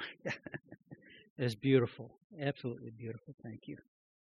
It was beautiful. Absolutely beautiful. Thank you.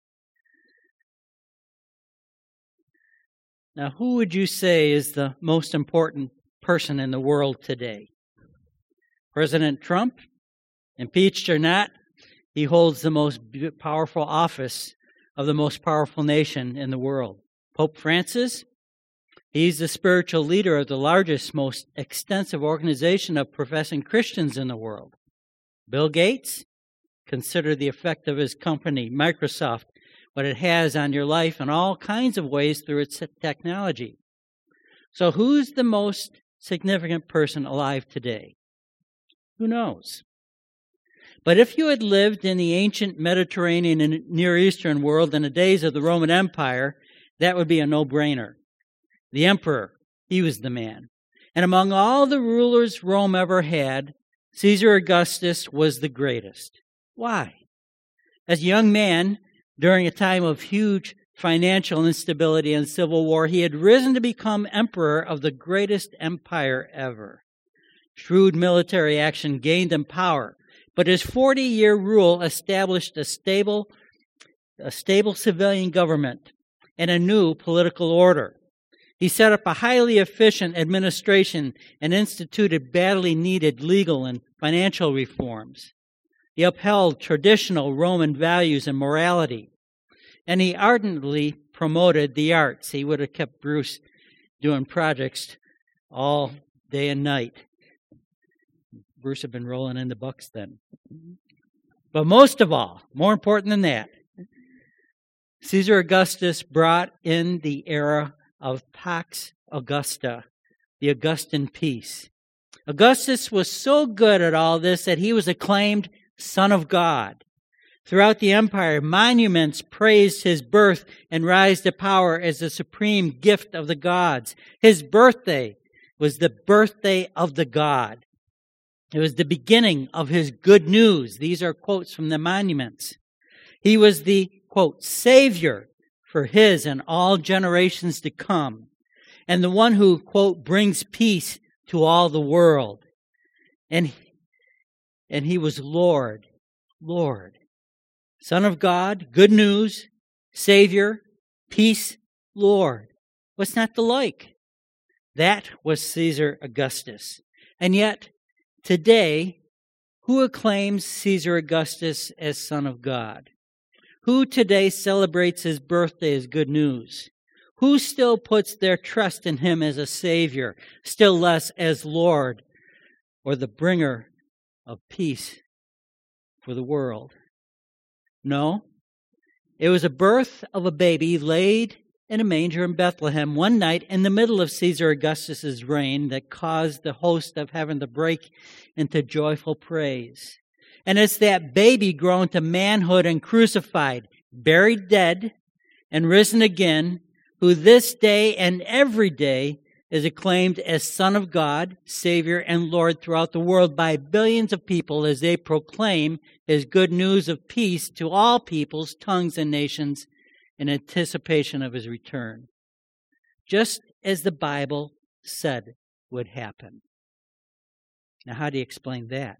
Now, who would you say is the most important person in the world today? President Trump? Impeached or not, he holds the most powerful office of the most powerful nation in the world. Pope Francis? He's the spiritual leader of the largest, most extensive organization of professing Christians in the world. Bill Gates? Consider the effect of his company, Microsoft, what it has on your life in all kinds of ways through its technology. So who's the most significant person alive today? Who knows? But if you had lived in the ancient Mediterranean and Near Eastern world in the days of the Roman Empire, that would be a no-brainer. The emperor, he was the man. And among all the rulers Rome ever had, Caesar Augustus was the greatest. Why? As a young man, during a time of huge financial instability and civil war, he had risen to become emperor of the greatest empire ever. Shrewd military action gained him power, but his 40-year rule established a stable civilian government and a new political order. He set up a highly efficient administration and instituted badly needed legal and financial reforms. He upheld traditional Roman values and morality, and he ardently promoted the arts. He would have kept Bruce doing projects all day and night. Bruce had been rolling in the bucks then. But most of all, more important than that, Caesar Augustus brought in the era of Pax Augusta, the Augustan peace. Augustus was so good at all this that he was acclaimed Son of God. Throughout the empire, monuments praised his birth and rise to power as the supreme gift of the gods. His birthday was the birthday of the god. It was the beginning of his good news. These are quotes from the monuments. He was the, quote, Savior for his and all generations to come, and the one who, quote, brings peace to all the world. And he was Lord, Son of God, good news, Savior, peace, Lord. What's not to like? That was Caesar Augustus. And yet, today, who acclaims Caesar Augustus as Son of God? Who today celebrates his birthday as good news? Who still puts their trust in him as a Savior, still less as Lord or the bringer of peace for the world? No, it was a birth of a baby laid in a manger in Bethlehem one night in the middle of Caesar Augustus's reign that caused the host of heaven to break into joyful praise. And it's that baby grown to manhood and crucified, buried dead, and risen again, who this day and every day is acclaimed as Son of God, Savior, and Lord throughout the world by billions of people as they proclaim his good news of peace to all peoples, tongues, and nations in anticipation of his return. Just as the Bible said would happen. Now, how do you explain that?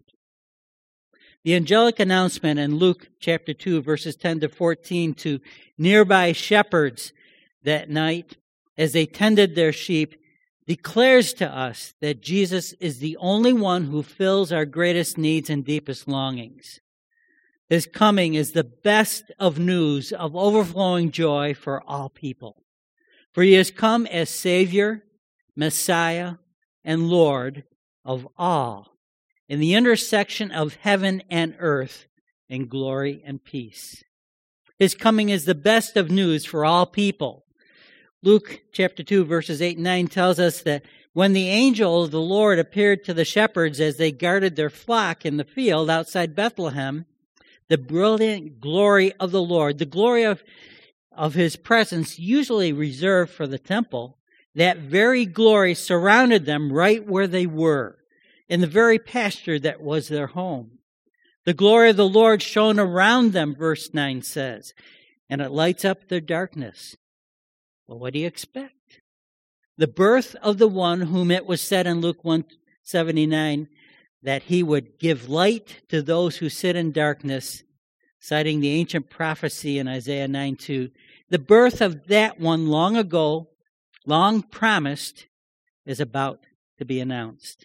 The angelic announcement in Luke chapter 2, verses 10 to 14 to nearby shepherds that night as they tended their sheep declares to us that Jesus is the only one who fills our greatest needs and deepest longings. His coming is the best of news of overflowing joy for all people. For he has come as Savior, Messiah, and Lord of all, in the intersection of heaven and earth in glory and peace. His coming is the best of news for all people. Luke chapter 2, verses 8 and 9 tells us that when the angel of the Lord appeared to the shepherds as they guarded their flock in the field outside Bethlehem, the brilliant glory of the Lord, the glory of his presence usually reserved for the temple, that very glory surrounded them right where they were, in the very pasture that was their home. The glory of the Lord shone around them, verse 9 says, and it lights up their darkness. Well, what do you expect? The birth of the one whom it was said in Luke 1:79 that he would give light to those who sit in darkness, citing the ancient prophecy in Isaiah 9:2. The birth of that one long ago, long promised, is about to be announced.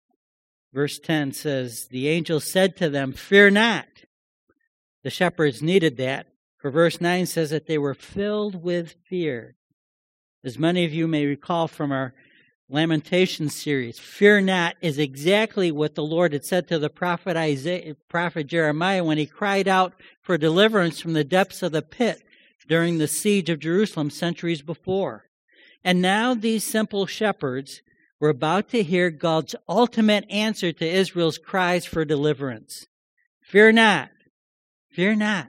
Verse 10 says, the angel said to them, "Fear not." The shepherds needed that. For verse 9 says that they were filled with fear. As many of you may recall from our Lamentations series, fear not is exactly what the Lord had said to the prophet Jeremiah when he cried out for deliverance from the depths of the pit during the siege of Jerusalem centuries before. And now these simple shepherds were about to hear God's ultimate answer to Israel's cries for deliverance. Fear not, fear not.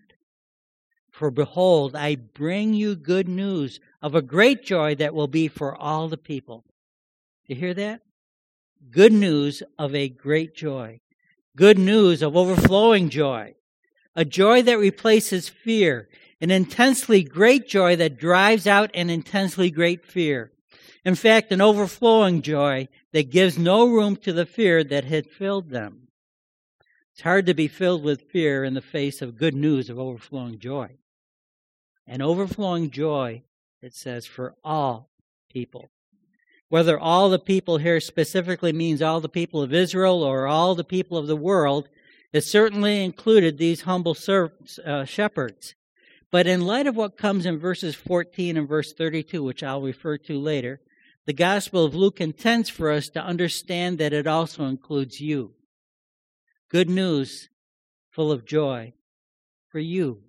For behold, I bring you good news of a great joy that will be for all the people. Do you hear that? Good news of a great joy. Good news of overflowing joy. A joy that replaces fear. An intensely great joy that drives out an intensely great fear. In fact, an overflowing joy that gives no room to the fear that had filled them. It's hard to be filled with fear in the face of good news of overflowing joy. An overflowing joy, it says, for all people. Whether all the people here specifically means all the people of Israel or all the people of the world, it certainly included these humble shepherds. But in light of what comes in verses 14 and verse 32, which I'll refer to later, the Gospel of Luke intends for us to understand that it also includes you. Good news, full of joy, for you,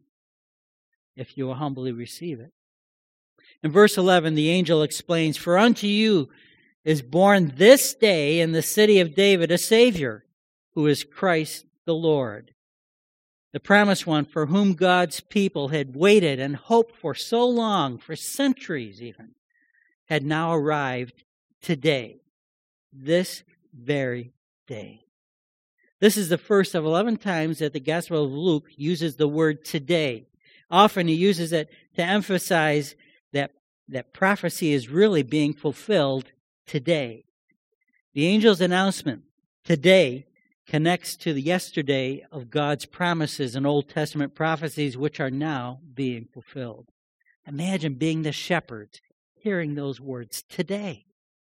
if you will humbly receive it. In verse 11, the angel explains, "For unto you is born this day in the city of David a Savior, who is Christ the Lord." The promised one for whom God's people had waited and hoped for so long, for centuries even, had now arrived today, this very day. This is the first of 11 times that the Gospel of Luke uses the word today. Often he uses it to emphasize that prophecy is really being fulfilled today. The angel's announcement, today, connects to the yesterday of God's promises and Old Testament prophecies, which are now being fulfilled. Imagine being the shepherds, hearing those words today.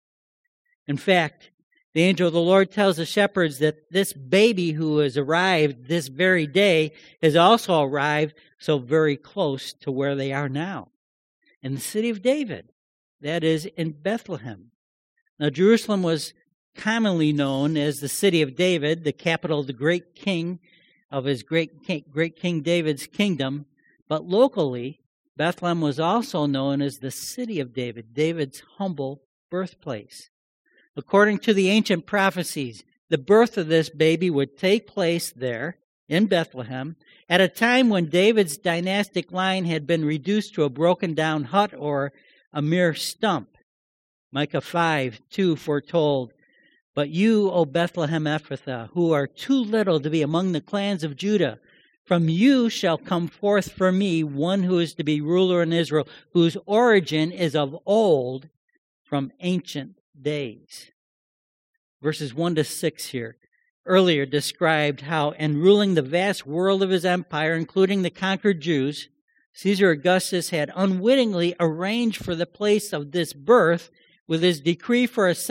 In fact, the angel of the Lord tells the shepherds that this baby who has arrived this very day has also arrived so very close to where they are now, in the city of David, that is, in Bethlehem. Now, Jerusalem was commonly known as the city of David, the capital of the great king of his great King David's kingdom, but locally, Bethlehem was also known as the city of David, David's humble birthplace. According to the ancient prophecies, the birth of this baby would take place there in Bethlehem at a time when David's dynastic line had been reduced to a broken down hut or a mere stump. Micah 5:2 foretold, "But you, O Bethlehem Ephrathah, who are too little to be among the clans of Judah, from you shall come forth for me one who is to be ruler in Israel, whose origin is of old, from ancient days." Verses 1 to 6 here earlier described how, in ruling the vast world of his empire, including the conquered Jews, Caesar Augustus had unwittingly arranged for the place of this birth with his decree for a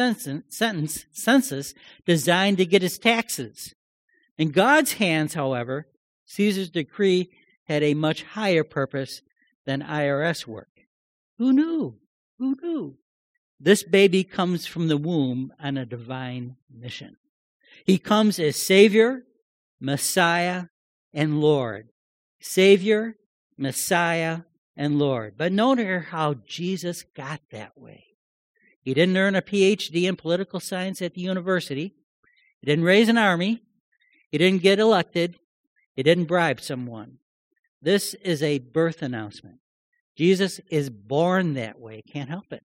census designed to get his taxes. In God's hands, however, Caesar's decree had a much higher purpose than IRS work. Who knew? Who knew? This baby comes from the womb on a divine mission. He comes as Savior, Messiah, and Lord. Savior, Messiah, and Lord. But notice how Jesus got that way. He didn't earn a PhD in political science at the university. He didn't raise an army. He didn't get elected. He didn't bribe someone. This is a birth announcement. Jesus is born that way. Can't help it.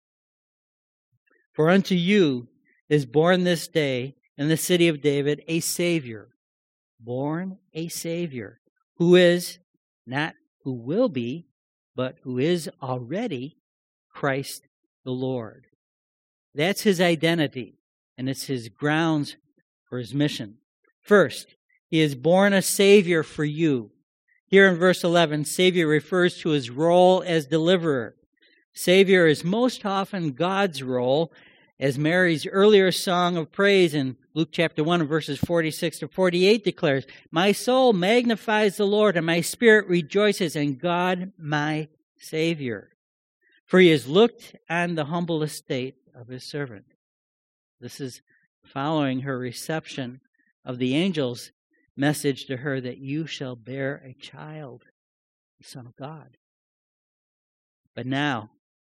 "For unto you is born this day in the city of David a Savior." Born a Savior, who is, not who will be, but who is already Christ the Lord. That's his identity, and it's his grounds for his mission. First, he is born a Savior for you. Here in verse 11, Savior refers to his role as deliverer. Savior is most often God's role, as Mary's earlier song of praise in Luke chapter 1, verses 46 to 48 declares, "My soul magnifies the Lord, and my spirit rejoices in God my Savior. For he has looked on the humble estate of his servant." This is following her reception of the angel's message to her that you shall bear a child, the Son of God. But now,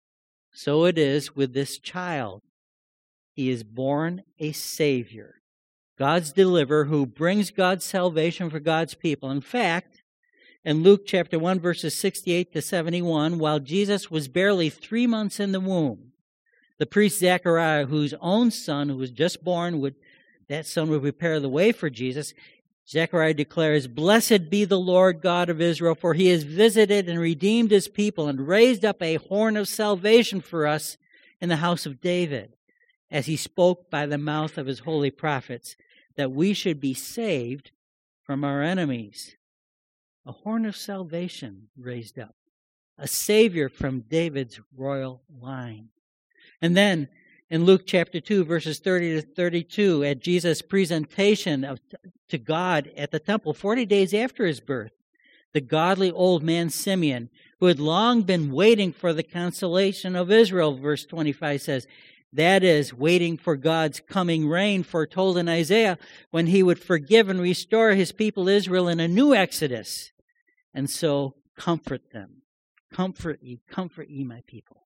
so it is with this child. He is born a Savior, God's deliverer who brings God's salvation for God's people. In fact, in Luke chapter 1, verses 68 to 71, while Jesus was barely 3 months in the womb, the priest Zechariah, whose own son, who was just born, that son would prepare the way for Jesus. Zechariah declares, "Blessed be the Lord God of Israel, for he has visited and redeemed his people and raised up a horn of salvation for us in the house of David, as he spoke by the mouth of his holy prophets, that we should be saved from our enemies." A horn of salvation raised up, a Savior from David's royal line. And then in Luke chapter 2, verses 30 to 32, at Jesus' presentation to God at the temple 40 days after his birth, the godly old man Simeon, who had long been waiting for the consolation of Israel, verse 25 says, that is, waiting for God's coming reign foretold in Isaiah, when he would forgive and restore his people Israel in a new exodus. And so comfort them. Comfort ye, my people.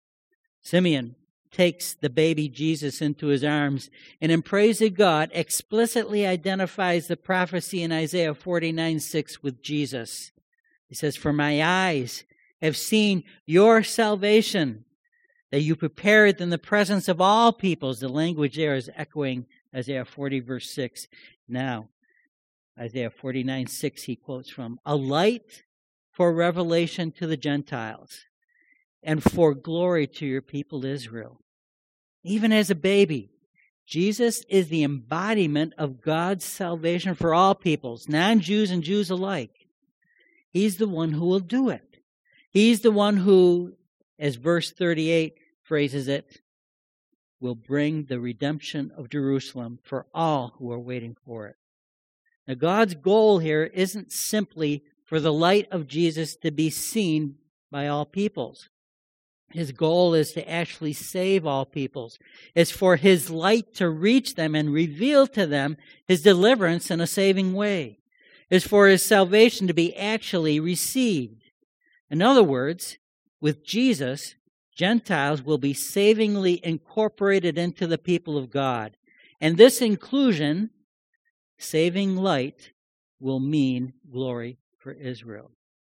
Simeon takes the baby Jesus into his arms and in praise of God explicitly identifies the prophecy in Isaiah 49:6 with Jesus. He says, "For my eyes have seen your salvation, that you prepared in the presence of all peoples." The language there is echoing Isaiah 40, verse 6. Now, Isaiah 49:6 he quotes from, "A light for revelation to the Gentiles, and for glory to your people Israel." Even as a baby, Jesus is the embodiment of God's salvation for all peoples, non-Jews and Jews alike. He's the one who will do it. He's the one who, as verse 38 phrases it, will bring the redemption of Jerusalem for all who are waiting for it. Now, God's goal here isn't simply for the light of Jesus to be seen by all peoples. His goal is to actually save all peoples. It's for his light to reach them and reveal to them his deliverance in a saving way. It's for his salvation to be actually received. In other words, with Jesus, Gentiles will be savingly incorporated into the people of God. And this inclusion, saving light, will mean glory for Israel.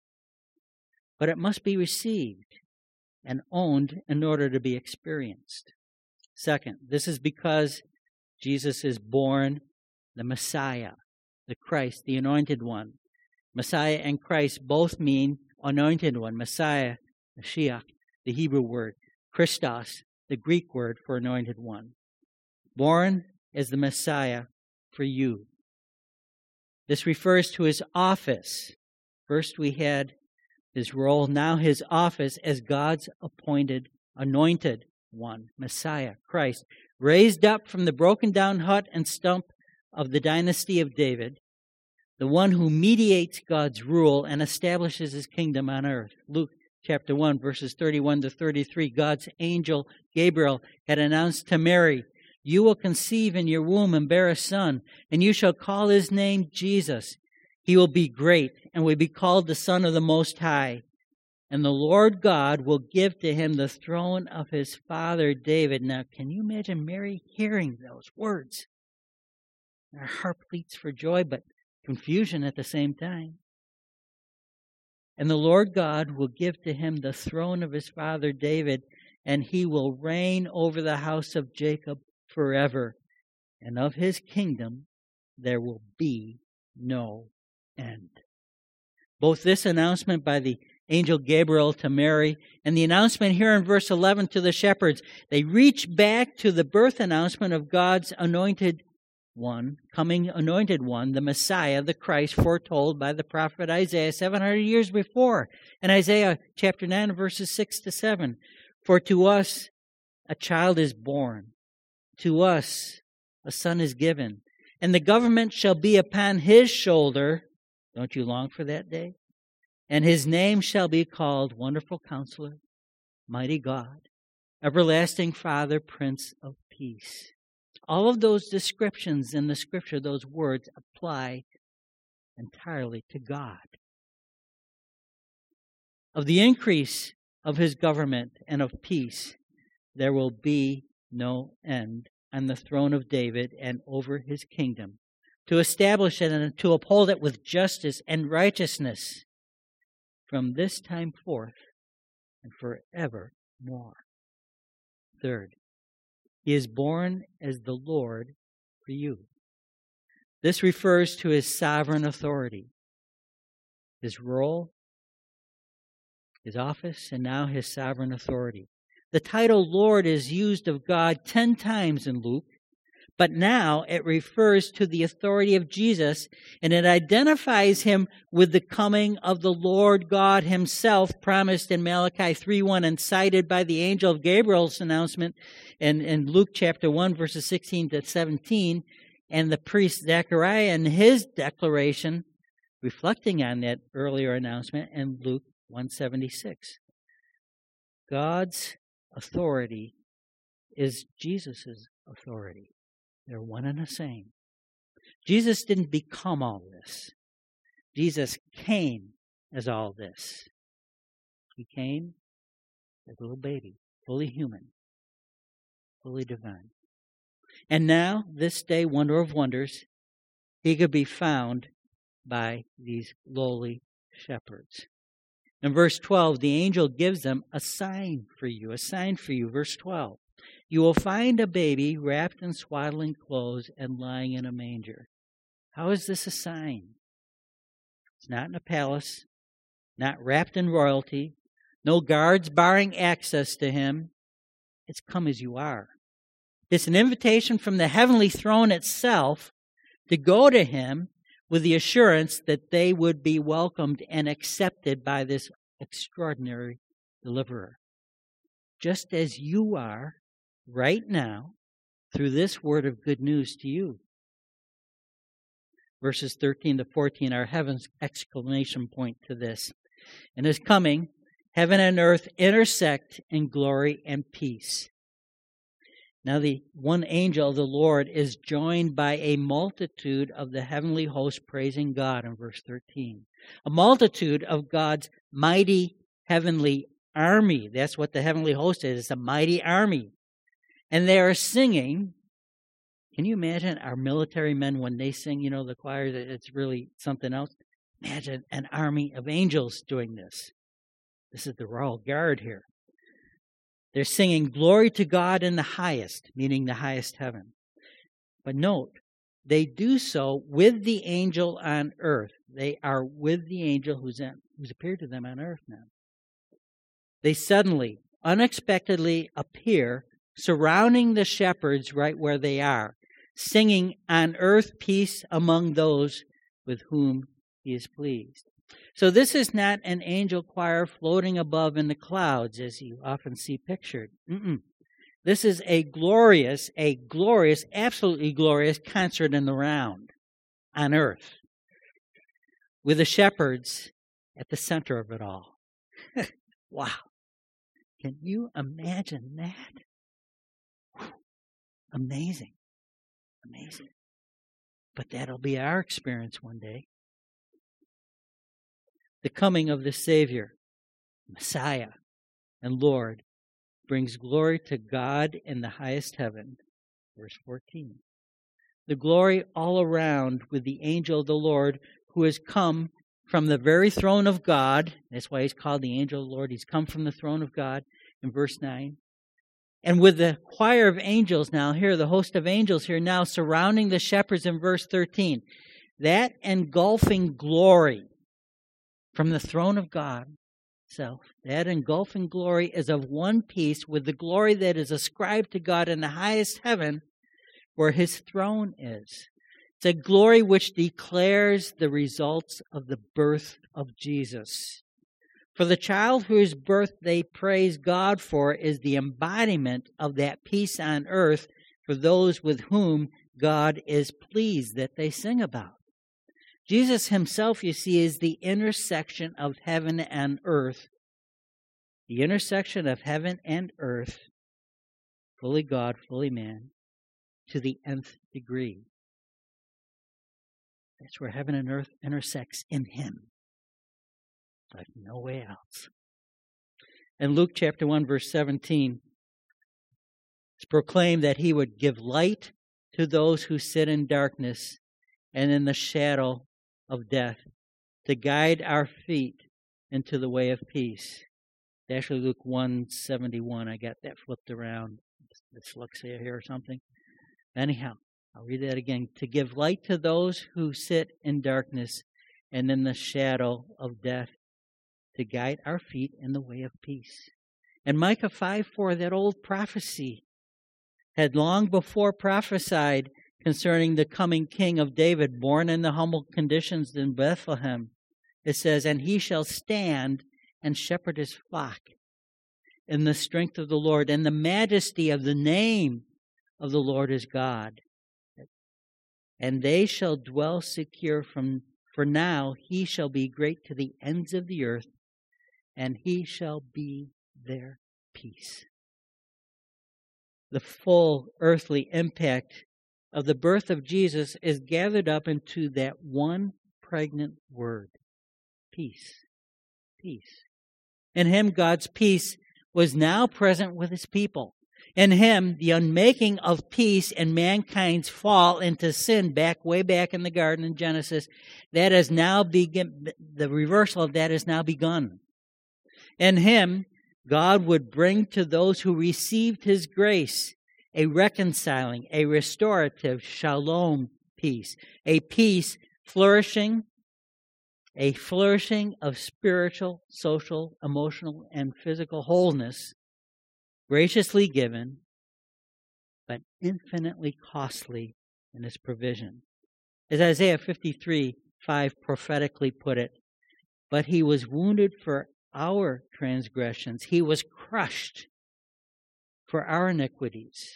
But it must be received and owned in order to be experienced. Second, this is because Jesus is born the Messiah, the Christ, the Anointed One. Messiah and Christ both mean Anointed One. Messiah, Mashiach, the Hebrew word. Christos, the Greek word for Anointed One. Born as the Messiah for you. This refers to his office. First we had his role, now his office as God's appointed, anointed one, Messiah, Christ, raised up from the broken down hut and stump of the dynasty of David, the one who mediates God's rule and establishes his kingdom on earth. Luke chapter 1, verses 31 to 33, God's angel Gabriel had announced to Mary, "You will conceive in your womb and bear a son, and you shall call his name Jesus. He will be great and will be called the Son of the Most High. And the Lord God will give to him the throne of his father David." Now, can you imagine Mary hearing those words? Her heart beats for joy, but confusion at the same time. "And the Lord God will give to him the throne of his father David, and he will reign over the house of Jacob forever. And of his kingdom there will be no end." Both this announcement by the angel Gabriel to Mary and the announcement here in verse 11 to the shepherds, they reach back to the birth announcement of God's anointed one, coming anointed one, the Messiah, the Christ, foretold by the prophet Isaiah 700 years before. In Isaiah chapter 9, verses 6 to 7, for to us a child is born, to us a son is given, and the government shall be upon his shoulder. Don't you long for that day? And his name shall be called Wonderful Counselor, Mighty God, Everlasting Father, Prince of Peace. All of those descriptions in the Scripture, those words, apply entirely to God. Of the increase of his government and of peace, there will be no end on the throne of David and over his kingdom, to establish it and to uphold it with justice and righteousness from this time forth and forevermore. Third, he is born as the Lord for you. This refers to his sovereign authority, his role, his office, and now his sovereign authority. The title Lord is used of God 10 times in Luke, but now it refers to the authority of Jesus, and it identifies him with the coming of the Lord God himself, promised in Malachi 3:1 and cited by the angel of Gabriel's announcement in Luke chapter 1, verses 16 to 17, and the priest Zechariah in his declaration, reflecting on that earlier announcement in Luke 1:76. God's authority is Jesus' authority. They're one and the same. Jesus didn't become all this. Jesus came as all this. He came as a little baby, fully human, fully divine. And now, this day, wonder of wonders, he could be found by these lowly shepherds. In verse 12, the angel gives them a sign for you, Verse 12. You will find a baby wrapped in swaddling clothes and lying in a manger. How is this a sign? It's not in a palace, not wrapped in royalty, no guards barring access to him. It's come as you are. It's an invitation from the heavenly throne itself to go to him with the assurance that they would be welcomed and accepted by this extraordinary deliverer. Just as you are right now through this word of good news to you. Verses 13 to 14 are heaven's exclamation point to this. In his coming, heaven and earth intersect in glory and peace. Now the one angel of the Lord is joined by a multitude of the heavenly host praising God in verse 13. A multitude of God's mighty heavenly army. That's what the heavenly host is. It's a mighty army. And they are singing. Can you imagine our military men when they sing, the choir, it's really something else? Imagine an army of angels doing this. This is the royal guard here. They're singing glory to God in the highest, meaning the highest heaven. But note, they do so with the angel on earth. They are with the angel who's appeared to them on earth now. They suddenly, unexpectedly appear surrounding the shepherds right where they are, singing on earth peace among those with whom he is pleased. So this is not an angel choir floating above in the clouds, as you often see pictured. This is a glorious, absolutely glorious concert in the round on earth, with the shepherds at the center of it all. Wow. Can you imagine that? Amazing. But that'll be our experience one day. The coming of the Savior, Messiah, and Lord brings glory to God in the highest heaven. Verse 14. The glory all around with the angel of the Lord who has come from the very throne of God. That's why he's called the angel of the Lord. He's come from the throne of God in verse 9. And with the choir of angels now here, the host of angels here now surrounding the shepherds in verse 13. That engulfing glory from the throne of God itself, that engulfing glory is of one piece with the glory that is ascribed to God in the highest heaven, where his throne is. It's a glory which declares the results of the birth of Jesus. For the child whose birth they praise God for is the embodiment of that peace on earth for those with whom God is pleased that they sing about. Jesus himself, you see, is the intersection of heaven and earth. The intersection of heaven and earth, fully God, fully man, to the nth degree. That's where heaven and earth intersects in him. Like no way else. In Luke chapter 1, verse 17, it's proclaimed that he would give light to those who sit in darkness and in the shadow of death, to guide our feet into the way of peace. It's actually Luke 1:71. I got that flipped around. Dyslexia here or something. Anyhow, I'll read that again. To give light to those who sit in darkness and in the shadow of death, to guide our feet in the way of peace. And Micah 5:4, that old prophecy, had long before prophesied concerning the coming king of David, born in the humble conditions in Bethlehem. It says, and he shall stand and shepherd his flock in the strength of the Lord, and the majesty of the name of the Lord is God. And they shall dwell secure for now he shall be great to the ends of the earth, and he shall be their peace. The full earthly impact of the birth of Jesus is gathered up into that one pregnant word, peace. Peace. In him, God's peace was now present with his people. In him, the unmaking of peace and mankind's fall into sin way back in the garden in Genesis, that has now the reversal of that has now begun. In him, God would bring to those who received his grace a reconciling, a restorative shalom peace, a peace flourishing of spiritual, social, emotional, and physical wholeness, graciously given, but infinitely costly in its provision. As Isaiah 53:5 prophetically put it, but he was wounded for our transgressions. He was crushed for our iniquities.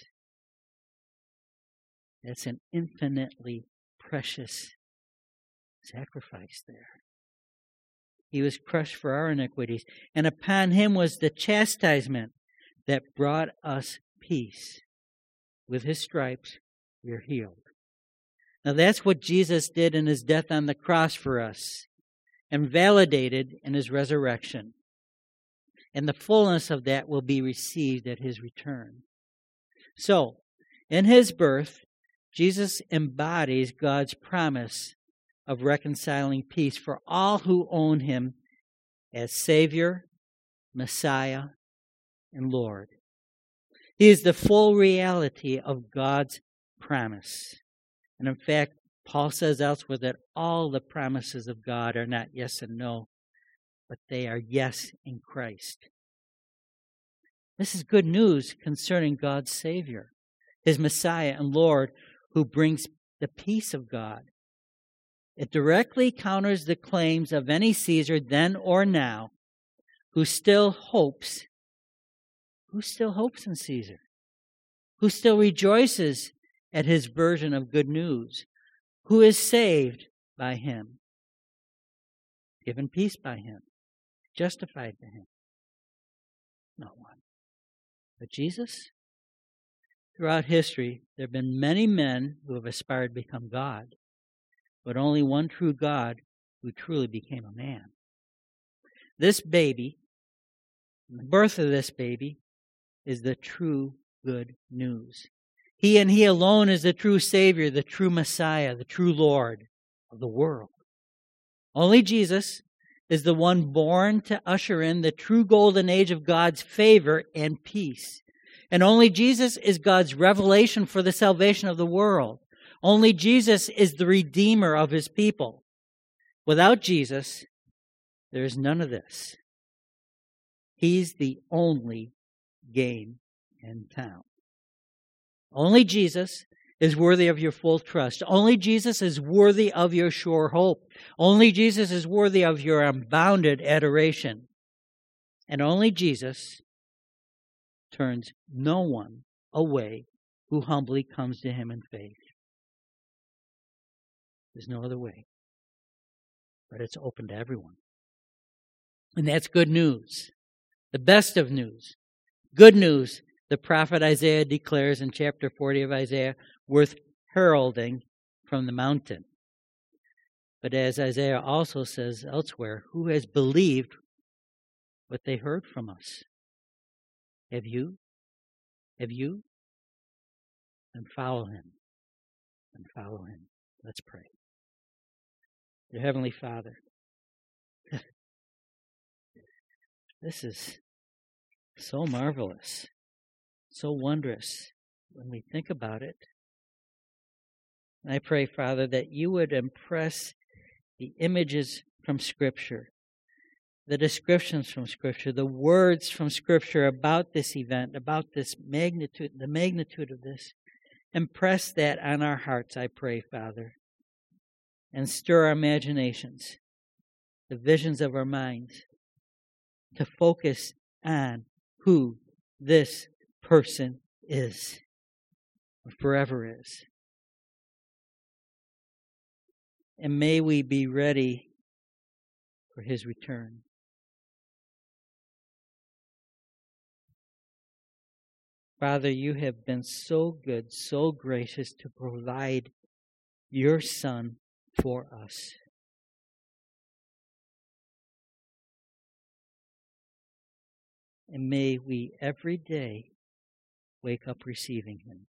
That's an infinitely precious sacrifice there. He was crushed for our iniquities, and upon him was the chastisement that brought us peace. With his stripes, we are healed. Now that's what Jesus did in his death on the cross for us, and validated in his resurrection. And the fullness of that will be received at his return. So, in his birth, Jesus embodies God's promise of reconciling peace for all who own him as Savior, Messiah, and Lord. He is the full reality of God's promise. And in fact, Paul says elsewhere that all the promises of God are not yes and no, but they are yes in Christ. This is good news concerning God's Savior, his Messiah and Lord, who brings the peace of God. It directly counters the claims of any Caesar then or now who still hopes in Caesar, who still rejoices at his version of good news, who is saved by him, given peace by him, justified by him. No one. But Jesus? Throughout history, there have been many men who have aspired to become God, but only one true God who truly became a man. This baby, the birth of this baby, is the true good news. He and he alone is the true Savior, the true Messiah, the true Lord of the world. Only Jesus is the one born to usher in the true golden age of God's favor and peace. And only Jesus is God's revelation for the salvation of the world. Only Jesus is the Redeemer of his people. Without Jesus, there is none of this. He's the only game in town. Only Jesus is worthy of your full trust. Only Jesus is worthy of your sure hope. Only Jesus is worthy of your unbounded adoration. And only Jesus turns no one away who humbly comes to him in faith. There's no other way. But it's open to everyone. And that's good news. The best of news. Good news, the prophet Isaiah declares in chapter 40 of Isaiah, worth heralding from the mountain. But as Isaiah also says elsewhere, who has believed what they heard from us? Have you? Have you? And follow him. And follow him. Let's pray. Dear Heavenly Father, this is so marvelous, so wondrous when we think about it. And I pray, Father, that you would impress the images from Scripture, the descriptions from Scripture, the words from Scripture about this event, about this magnitude, the magnitude of this. Impress that on our hearts, I pray, Father, and stir our imaginations, the visions of our minds, to focus on who this person is, or forever is. And may we be ready for his return. Father, you have been so good, so gracious to provide your Son for us. And may we every day wake up receiving him.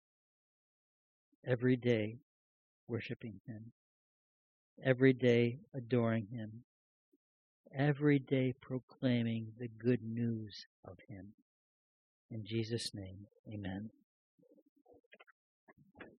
Every day worshiping him. Every day adoring him. Every day proclaiming the good news of him. In Jesus' name, amen.